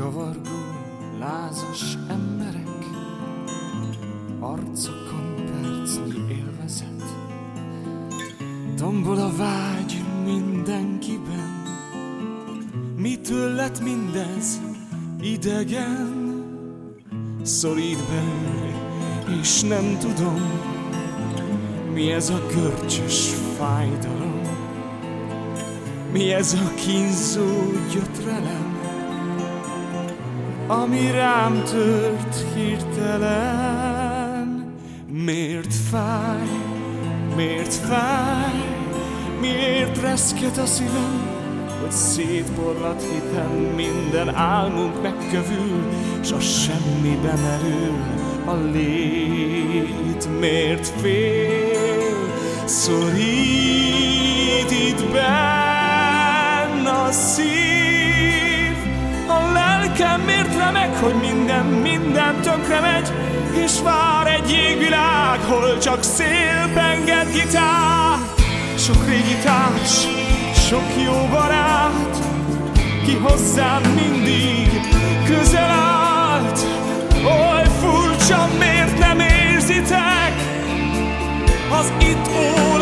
Kavargó, lázas emberek, arcokon percnyi élvezet. Tombol a vágy mindenkiben. Mitől lett mindez idegen? Szorít belül, és nem tudom, mi ez a görcsös fájdalom, mi ez a kínzó gyötrelem, ami rám tört hirtelen. Miért fáj, miért fáj, miért reszket a szívem, hogy szétporlad hitem, minden álmunk megkövül, s a semmibe merül a lét. Miért fél, szorít itt benn a szív, a lelkem miért remeg, hogy minden tönkre megy, és vár egy jégvilág, hol csak szél penged gitár. Sok régi társ, sok jó barát, ki hozzám mindig közel állt. Oly furcsa, miért nem érzitek az itt